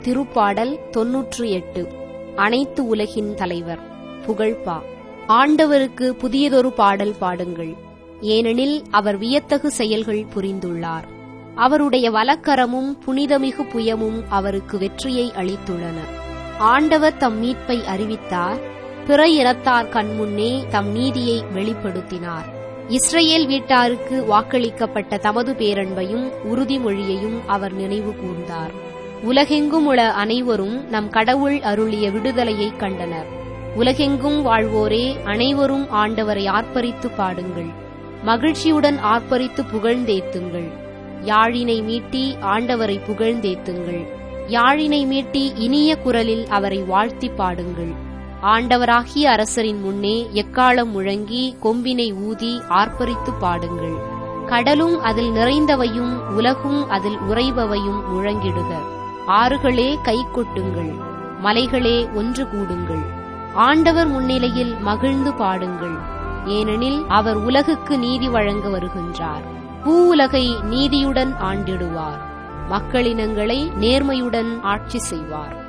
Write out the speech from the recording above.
திருப்பாடல் 98. அனைத்து உலகின் தலைவர். புகழ்பா. ஆண்டவருக்கு புதியதொரு பாடல் பாடுங்கள், ஏனெனில் அவர் வியத்தகு செயல்கள் புரிந்துள்ளார். அவருடைய வலக்கரமும் புனிதமிகு புயமும் அவருக்கு வெற்றியை அளித்துள்ளன. ஆண்டவர் தம் மீட்பை அறிவித்தார், பிற இனத்தார் கண்முன்னே தம் நீதியை வெளிப்படுத்தினார். இஸ்ரவேல் வீட்டாருக்கு வாக்களிக்கப்பட்ட தமது பேரன்பையும் உறுதிமொழியையும் அவர் நினைவு கூர்ந்தார். உலகெங்கும் உள்ள அனைவரும் நம் கடவுள் அருளிய விடுதலையை கண்டனர். உலகெங்கும் வாழ்வோரே, அனைவரும் ஆண்டவரை ஆர்ப்பரித்து பாடுங்கள், மகிழ்ச்சியுடன் ஆர்ப்பரித்து புகழ்ந்தேத்துங்கள். யாழினை மீட்டி ஆண்டவரை புகழ்ந்தேத்துங்கள். யாழினை மீட்டி இனிய குரலில் அவரை வாழ்த்தி பாடுங்கள். ஆண்டவராகிய அரசரின் முன்னே எக்காளம் முழங்கி கொம்பினை ஊதி ஆர்ப்பரித்து பாடுங்கள். கடலும் அதில் நிறைந்தவையும் உலகும் அதில் உறைபவையும் முழங்கிடுக. ஆறுகளே கைகொட்டுங்கள், மலைகளே ஒன்று கூடுங்கள். ஆண்டவர் முன்னிலையில் மகிழ்ந்து பாடுங்கள், ஏனெனில் அவர் உலகுக்கு நீதி வழங்க வருகின்றார். பூவுலகை நீதியுடன் ஆண்டிடுவார், மக்களினங்களை நேர்மையுடன் ஆட்சி செய்வார்.